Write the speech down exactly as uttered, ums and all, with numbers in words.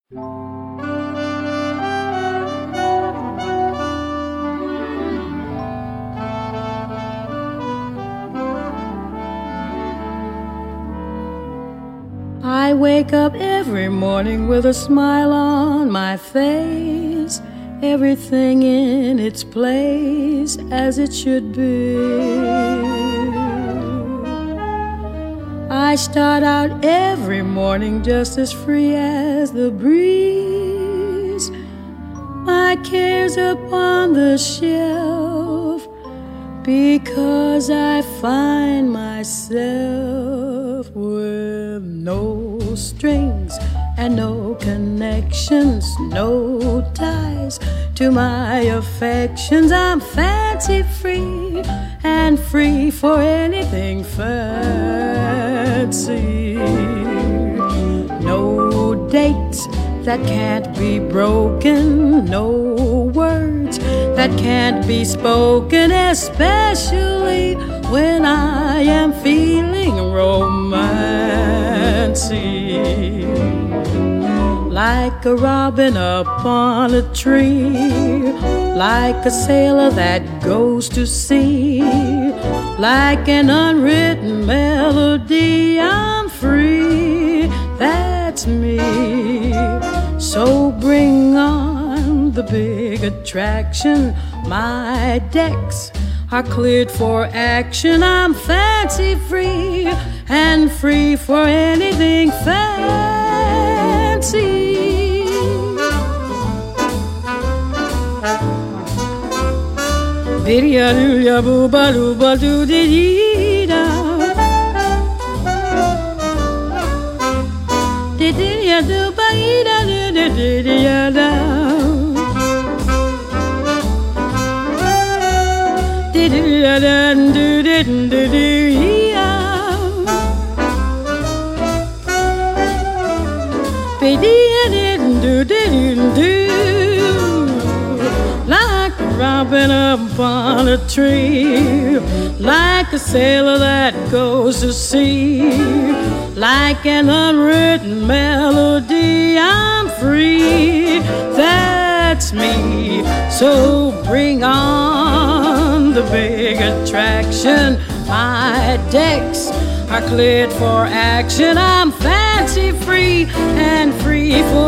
I wake up every morning with a smile on my face, everything in its place as it should be. I start out every morning just as free as the breeze, my cares upon the shelf, because I find myself with no strings and no connections, no ties to my affections. I'm fancy free and free for anything fancy. No dates that can't be broken, no words that can't be spoken, especially when I am feeling romancy. Like a robin upon a tree, like a sailor that goes to sea, like an unwritten melody, I'm free, that's me. So bring on the big attraction, my decks are cleared for action. I'm fancy free and free for anything fancy. Didya do ya boo ba doo ba doo dee da. Didya do ba da da da da da. Didya da do da do do ya. Didya do do do. Like a robin upon a tree, like a sailor that goes to sea, like an unwritten melody, I'm free, that's me. So bring on the big attraction, my decks are cleared for action. I'm fancy free and free for